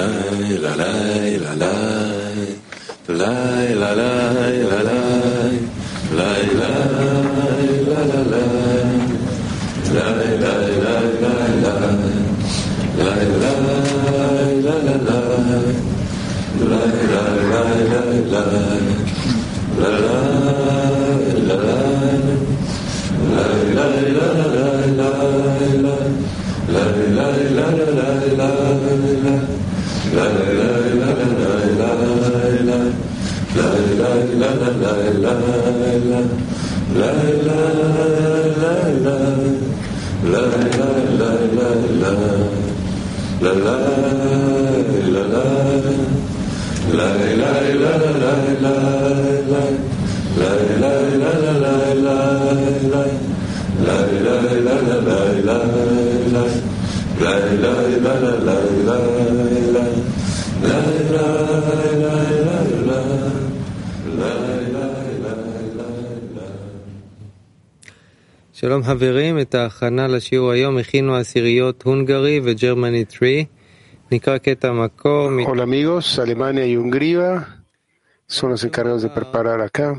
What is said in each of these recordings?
שלום חברים, את ההכנה לשיעור היום הכינו עשיריות הונגרי וג'רמני 3. נקרא קטע מקור. Hola amigos, Alemania y Hungría son los encargados de preparar acá.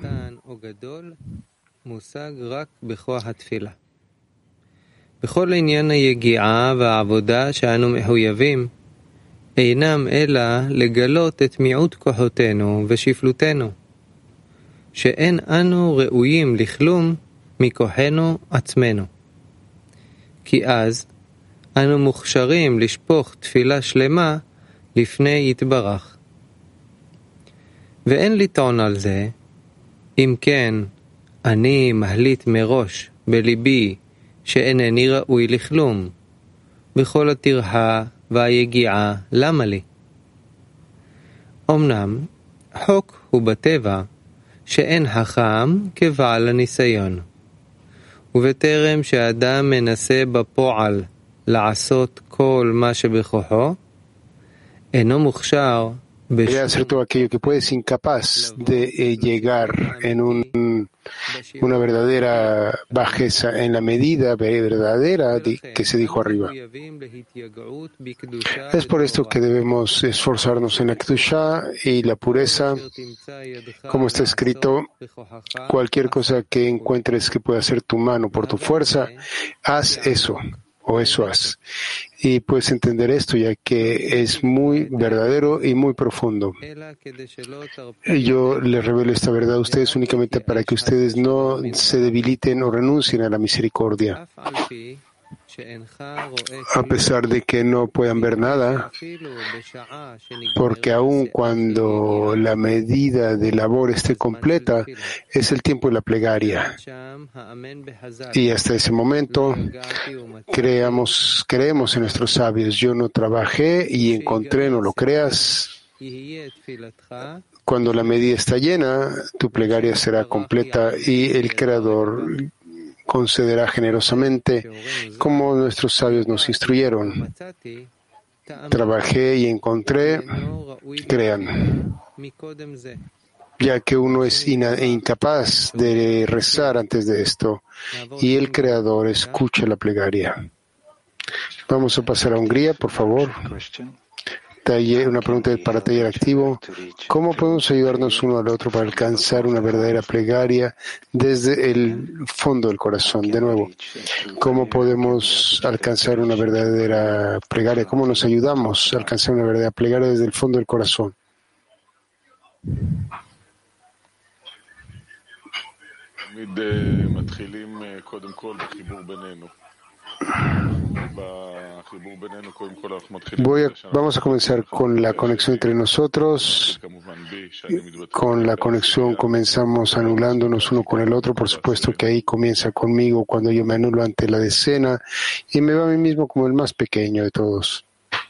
מושג רק בכוח התפילה. בכל עניין היגיעה והעבודה שאנו מחויבים, אינם אלא לגלות את מיעוט כוחותינו ושפלותנו, שאין אנו ראויים לכלום מכוחנו עצמנו. כי אז אנו מוכשרים לשפוך תפילה שלמה לפני יתברך. ואין לטעון על זה, אם כן, אני מחליט מראש בליבי שאינני ראוי לכלום. בכל הטרחה והיגיעה, למה לי? אמנם, חוק הוא בטבע שאין חכם כבעל הניסיון. ובטרם שהאדם מנסה בפועל לעשות כל מה שבכוחו, אינו מוכשר Debe hacer todo aquello que puede, es incapaz de llegar en una verdadera bajeza, en la medida verdadera que se dijo arriba. Es por esto que debemos esforzarnos en la Kedushá y la pureza, como está escrito, cualquier cosa que encuentres que pueda hacer tu mano por tu fuerza, haz eso. O eso haz. Y puedes entender esto ya que es muy verdadero y muy profundo. Yo les revelo esta verdad a ustedes únicamente para que ustedes no se debiliten o renuncien a la misericordia. A pesar de que no puedan ver nada, porque aun cuando la medida de labor esté completa, es el tiempo de la plegaria. Y hasta ese momento creemos en nuestros sabios. Yo no trabajé y encontré, no lo creas. Cuando la medida está llena, tu plegaria será completa y el Creador concederá generosamente, como nuestros sabios nos instruyeron. Trabajé y encontré, crean, ya que uno es incapaz de rezar antes de esto, y el Creador escucha la plegaria. Vamos a pasar a Hungría, por favor. Una pregunta para taller activo. ¿Cómo podemos ayudarnos uno al otro para alcanzar una verdadera plegaria desde el fondo del corazón? De nuevo, ¿cómo podemos alcanzar una verdadera plegaria? ¿Cómo nos ayudamos a alcanzar una verdadera plegaria desde el fondo del corazón? Vamos a comenzar con la conexión entre nosotros. Con la conexión comenzamos anulándonos uno con el otro. Por supuesto que ahí comienza conmigo cuando yo me anulo ante la decena y me veo a mí mismo como el más pequeño de todos.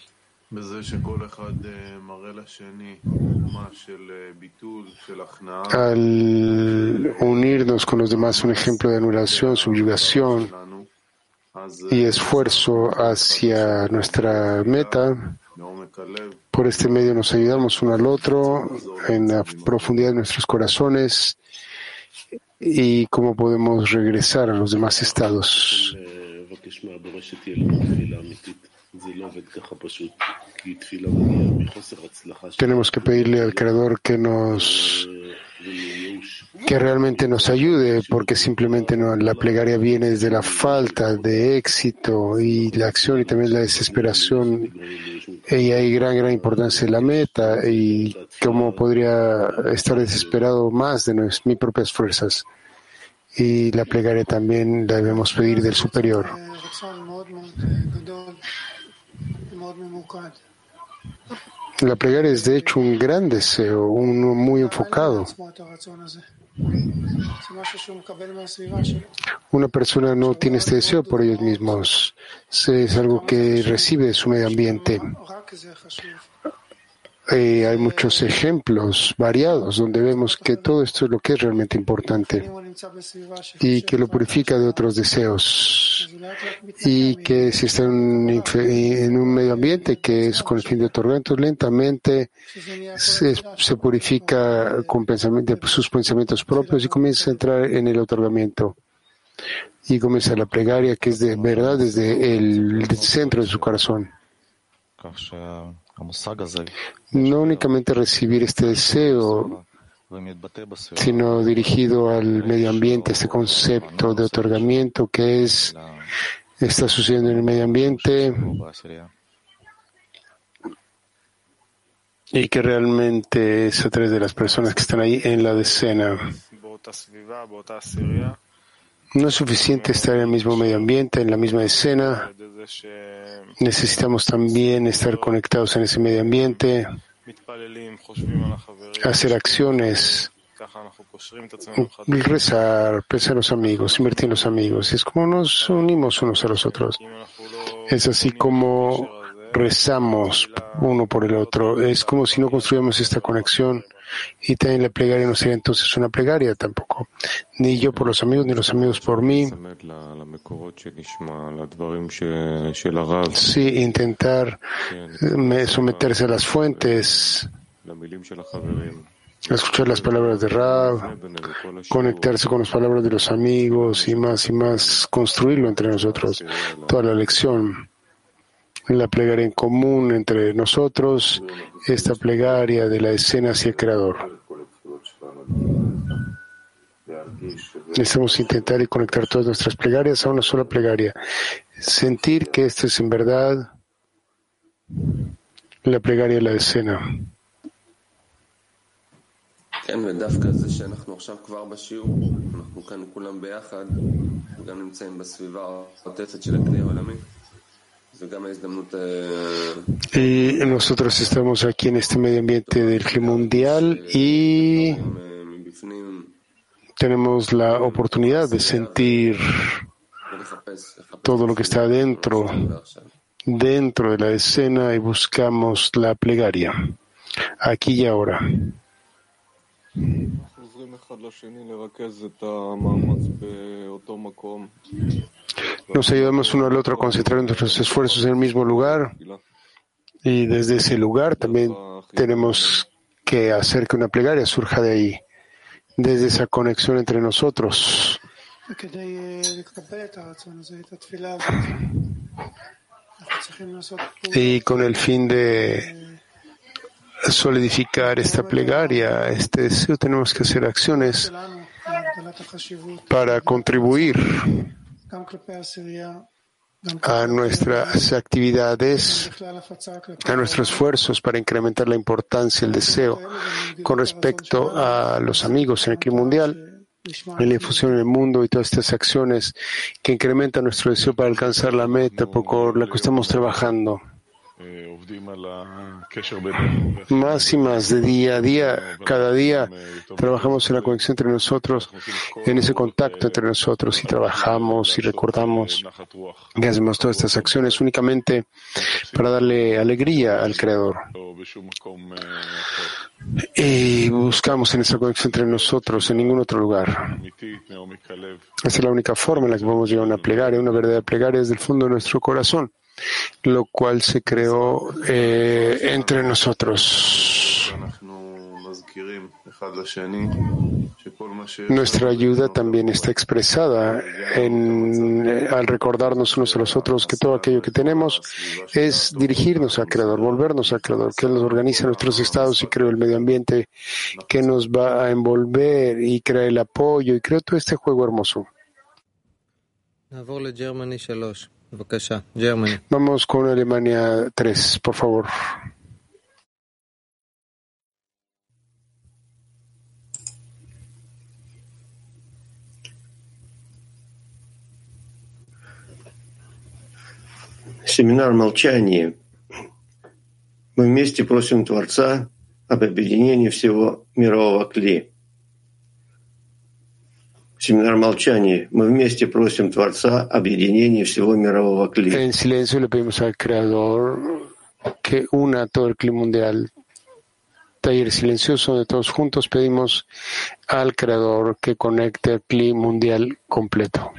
Al unirnos con los demás, un ejemplo de anulación, subyugación y esfuerzo hacia nuestra meta. Por este medio nos ayudamos uno al otro en la profundidad de nuestros corazones y cómo podemos regresar a los demás estados. Tenemos que pedirle al Creador que realmente nos ayude, porque simplemente no, la plegaria viene desde la falta de éxito y la acción y también la desesperación. Y hay gran importancia en la meta y cómo podría estar desesperado más de mis propias fuerzas. Y la plegaria también la debemos pedir del superior. La plegaria es de hecho un gran deseo, uno muy enfocado. Una persona no tiene este deseo por ellos mismos. Es algo que recibe de su medio ambiente. Hay muchos ejemplos variados donde vemos que todo esto es lo que es realmente importante y que lo purifica de otros deseos, y que si está en un medio ambiente que es con el fin de otorgar, entonces lentamente se purifica con sus pensamientos propios y comienza a entrar en el otorgamiento y comienza la plegaria, que es de verdad desde el centro de su corazón. No únicamente recibir este deseo, sino dirigido al medio ambiente, este concepto de otorgamiento que está sucediendo en el medio ambiente y que realmente es a través de las personas que están ahí en la decena. No es suficiente estar en el mismo medio ambiente, en la misma escena. Necesitamos también estar conectados en ese medio ambiente, hacer acciones, rezar, pensar en los amigos, invertir en los amigos. Es como nos unimos unos a los otros. Es así como rezamos uno por el otro. Es como si no construyamos esta conexión. Y también la plegaria no sería entonces una plegaria tampoco. Ni yo por los amigos, ni los amigos por mí. Sí, intentar someterse a las fuentes, escuchar las palabras de Rav, conectarse con las palabras de los amigos y más construirlo entre nosotros. Toda la lección. La plegaria en común entre nosotros, esta plegaria de la escena hacia el Creador. Necesitamos intentar y conectar todas nuestras plegarias a una sola plegaria. Sentir que esto es en verdad la plegaria de la escena. Y nosotros estamos aquí en este medio ambiente del Kli mundial y tenemos la oportunidad de sentir todo lo que está dentro de la escena y buscamos la plegaria, aquí y ahora. Nos ayudamos uno al otro a concentrar nuestros esfuerzos en el mismo lugar, y desde ese lugar también tenemos que hacer que una plegaria surja de ahí, desde esa conexión entre nosotros. Y con el fin de solidificar esta plegaria, este deseo, tenemos que hacer acciones para contribuir a nuestras actividades, a nuestros esfuerzos para incrementar la importancia, el deseo con respecto a los amigos en el Kli mundial, en la difusión en el mundo y todas estas acciones que incrementan nuestro deseo para alcanzar la meta por la que estamos trabajando. Más y más, de día a día, cada día, trabajamos en la conexión entre nosotros, en ese contacto entre nosotros, y trabajamos y recordamos y hacemos todas estas acciones únicamente para darle alegría al Creador. Y buscamos en esa conexión entre nosotros, en ningún otro lugar. Esa es la única forma en la que podemos llegar a una plegaria, una verdadera plegaria desde el fondo de nuestro corazón, lo cual se creó entre nosotros. Nuestra ayuda también está expresada al recordarnos unos a los otros que todo aquello que tenemos es dirigirnos al Creador, volvernos al Creador, que Él nos organiza nuestros estados y creó el medio ambiente que nos va a envolver y crea el apoyo y creó todo este juego hermoso. Vamos con Alemania 3, por favor. Семинар молчания. Мы вместе просим Творца об объединении всего мирового кли. Семинар молчания. Мы вместе просим Творца об объединении всего мирового кли. En silencio le pedimos al Creador que una todo el cli mundial. Taller silencioso donde todos juntos pedimos al Creador que conecte el cli mundial completo.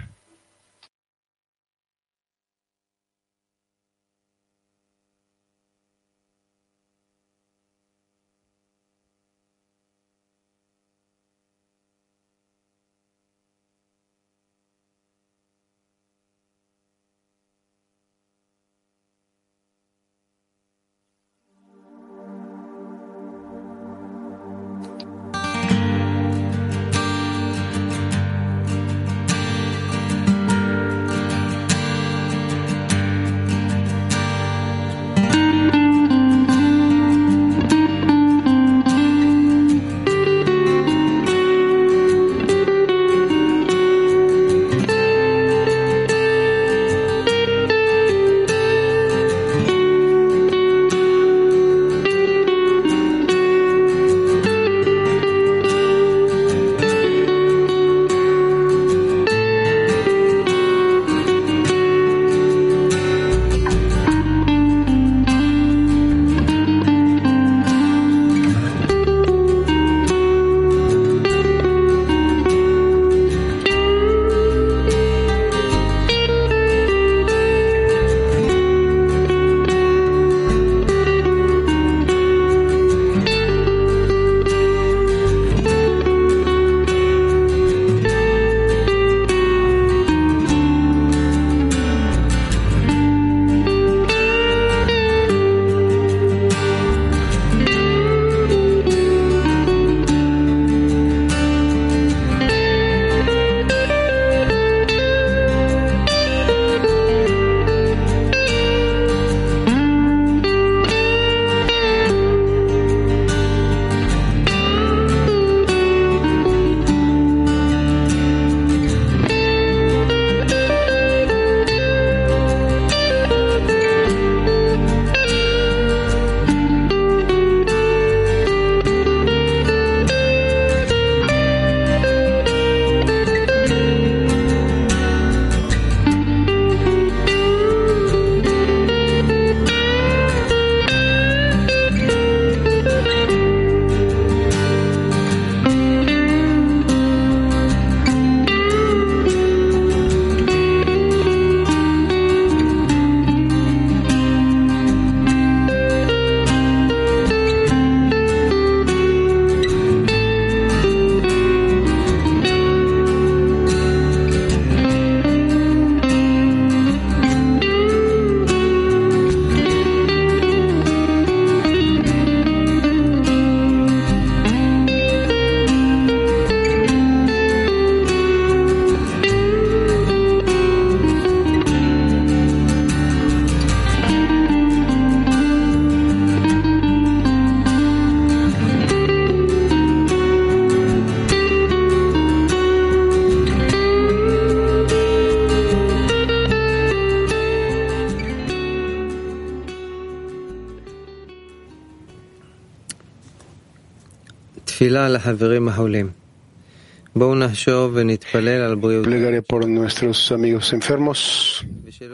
Plegaria por nuestros amigos enfermos.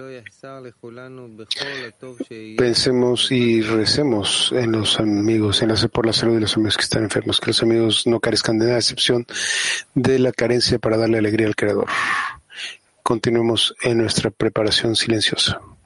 Pensemos y recemos en los amigos, por la salud de los amigos que están enfermos, que los amigos no carezcan de nada, a excepción de la carencia para darle alegría al Creador. Continuemos en nuestra preparación silenciosa.